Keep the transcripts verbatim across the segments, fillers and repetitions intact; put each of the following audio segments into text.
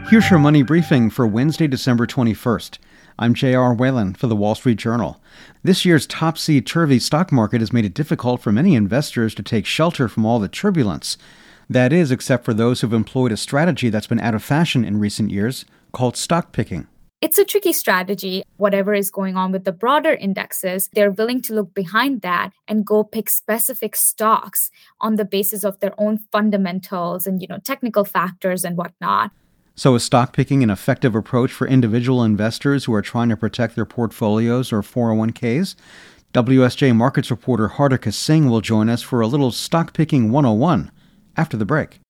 Here's your money briefing for Wednesday, December twenty-first. I'm J R. Whalen for the Wall Street Journal. This year's topsy-turvy stock market has made it difficult for many investors to take shelter from all the turbulence. That is, except for those who've employed a strategy that's been out of fashion in recent years, called stock picking. It's a tricky strategy. Whatever is going on with the broader indexes, they're willing to look behind that and go pick specific stocks on the basis of their own fundamentals and, you know, technical factors and whatnot. So is stock picking an effective approach for individual investors who are trying to protect their portfolios or four oh one k's? W S J Markets reporter Hartika Singh will join us for a little stock picking one oh one after the break.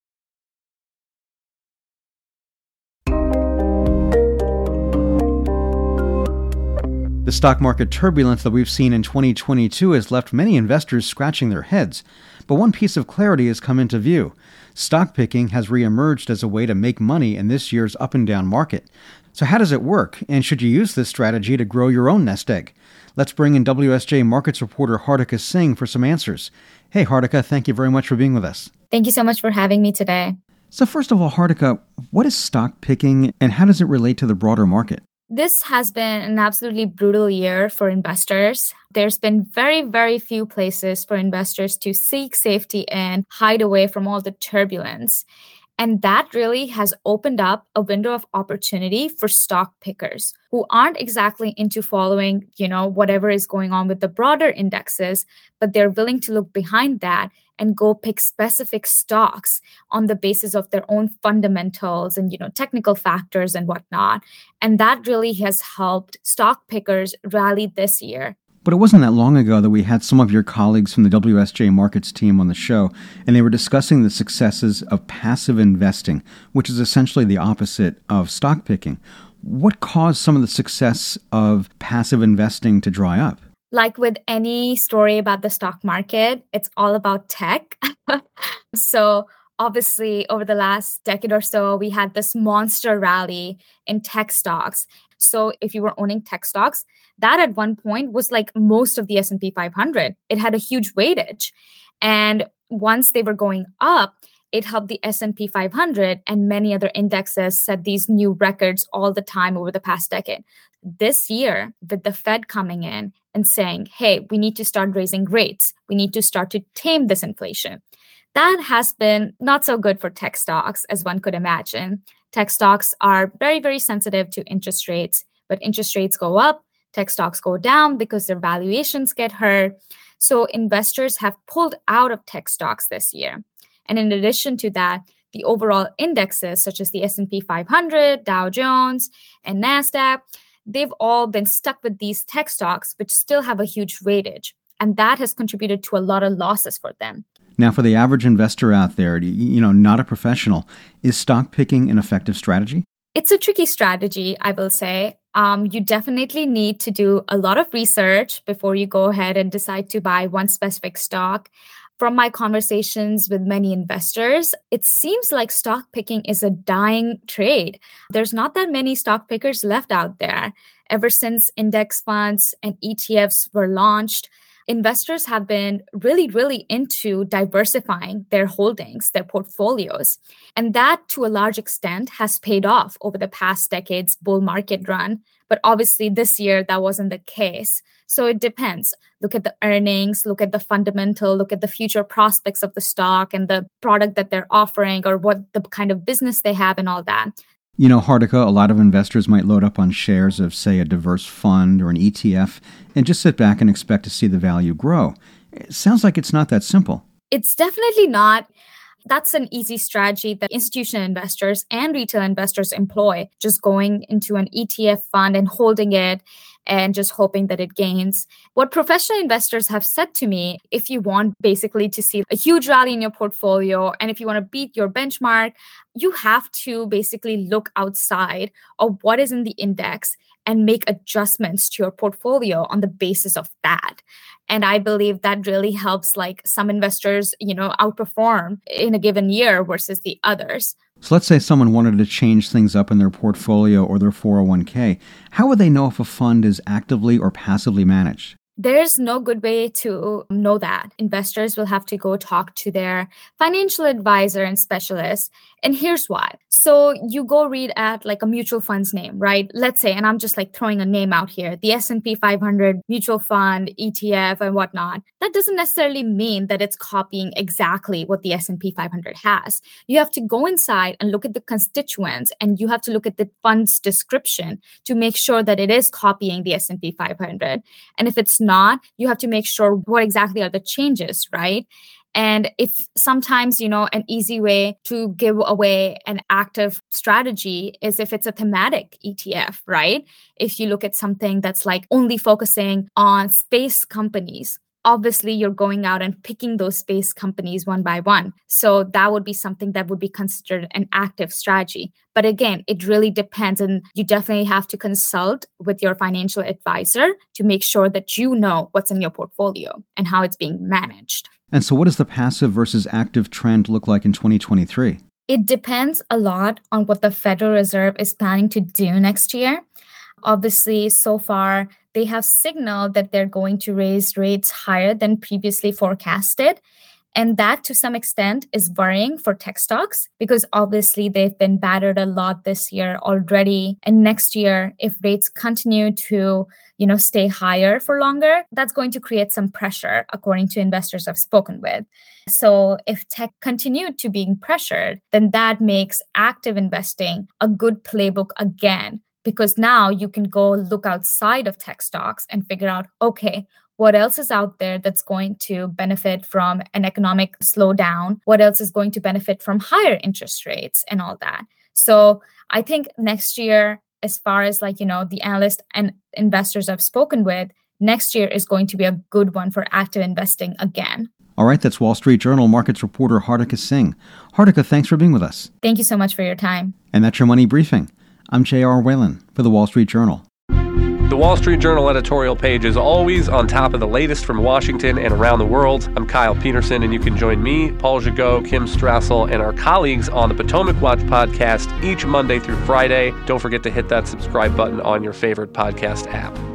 The stock market turbulence that we've seen in twenty twenty-two has left many investors scratching their heads. But one piece of clarity has come into view. Stock picking has reemerged as a way to make money in this year's up and down market. So how does it work? And should you use this strategy to grow your own nest egg? Let's bring in W S J Markets reporter Hartika Singh for some answers. Hey, Hartika, thank you very much for being with us. Thank you so much for having me today. So first of all, Hartika, what is stock picking and how does it relate to the broader market? This has been an absolutely brutal year for investors. There's been very, very few places for investors to seek safety and hide away from all the turbulence. And that really has opened up a window of opportunity for stock pickers who aren't exactly into following, you know, whatever is going on with the broader indexes, but they're willing to look behind that and go pick specific stocks on the basis of their own fundamentals and, you know, technical factors and whatnot. And that really has helped stock pickers rally this year. But it wasn't that long ago that we had some of your colleagues from the W S J Markets team on the show, and they were discussing the successes of passive investing, which is essentially the opposite of stock picking. What caused some of the success of passive investing to dry up? Like with any story about the stock market, it's all about tech. So obviously, over the last decade or so, we had this monster rally in tech stocks. So if you were owning tech stocks, that at one point was like most of the S and P five hundred. It had a huge weightage. And once they were going up, it helped the S and P five hundred and many other indexes set these new records all the time over the past decade. This year, with the Fed coming in and saying, hey, we need to start raising rates. We need to start to tame this inflation. That has been not so good for tech stocks, as one could imagine. Tech stocks are very, very sensitive to interest rates, but interest rates go up, tech stocks go down because their valuations get hurt. So investors have pulled out of tech stocks this year. And in addition to that, the overall indexes, such as the S and P five hundred, Dow Jones, and NASDAQ, they've all been stuck with these tech stocks, which still have a huge weightage. And that has contributed to a lot of losses for them. Now, for the average investor out there, you know, not a professional, is stock picking an effective strategy? It's a tricky strategy, I will say. Um, you definitely need to do a lot of research before you go ahead and decide to buy one specific stock. From my conversations with many investors, it seems like stock picking is a dying trade. There's not that many stock pickers left out there. Ever since index funds and E T Fs were launched, investors have been really, really into diversifying their holdings, their portfolios. And that, to a large extent, has paid off over the past decade's bull market run. But obviously, this year, that wasn't the case. So it depends. Look at the earnings, look at the fundamental, look at the future prospects of the stock and the product that they're offering or what the kind of business they have and all that. You know, Hartika, a lot of investors might load up on shares of, say, a diverse fund or an E T F and just sit back and expect to see the value grow. It sounds like it's not that simple. It's definitely not. That's an easy strategy that institutional investors and retail investors employ, just going into an E T F fund and holding it and just hoping that it gains. What professional investors have said to me, if you want basically to see a huge rally in your portfolio and if you want to beat your benchmark, you have to basically look outside of what is in the index and make adjustments to your portfolio on the basis of that. And I believe that really helps like some investors, you know, outperform in a given year versus the others. So let's say someone wanted to change things up in their portfolio or their four oh one k. How would they know if a fund is actively or passively managed? There's no good way to know that. Investors will have to go talk to their financial advisor and specialist. And here's why. So you go read at like a mutual fund's name, right? Let's say, and I'm just like throwing a name out here, the S and P five hundred mutual fund, E T F and whatnot. That doesn't necessarily mean that it's copying exactly what the S and P five hundred has. You have to go inside and look at the constituents, and you have to look at the fund's description to make sure that it is copying the S and P five hundred. And if it's not, you have to make sure what exactly are the changes, right? And if sometimes, you know, an easy way to give away an active strategy is if it's a thematic E T F, right? If you look at something that's like only focusing on space companies, obviously you're going out and picking those space companies one by one. So that would be something that would be considered an active strategy. But again, it really depends, and you definitely have to consult with your financial advisor to make sure that you know what's in your portfolio and how it's being managed. And so what does the passive versus active trend look like in twenty twenty-three? It depends a lot on what the Federal Reserve is planning to do next year. Obviously, so far, they have signaled that they're going to raise rates higher than previously forecasted. And that, to some extent, is worrying for tech stocks because obviously they've been battered a lot this year already. And next year, if rates continue to, you know, stay higher for longer, that's going to create some pressure, according to investors I've spoken with. So if tech continued to being pressured, then that makes active investing a good playbook again, because now you can go look outside of tech stocks and figure out, okay, what else is out there that's going to benefit from an economic slowdown? What else is going to benefit from higher interest rates and all that? So I think next year, as far as like, you know, the analysts and investors I've spoken with, next year is going to be a good one for active investing again. All right, that's Wall Street Journal markets reporter Hartika Singh. Hartika, thanks for being with us. Thank you so much for your time. And that's your Money Briefing. I'm J R Whalen for The Wall Street Journal. The Wall Street Journal editorial page is always on top of the latest from Washington and around the world. I'm Kyle Peterson, and you can join me, Paul Gigot, Kim Strassel, and our colleagues on the Potomac Watch podcast each Monday through Friday. Don't forget to hit that subscribe button on your favorite podcast app.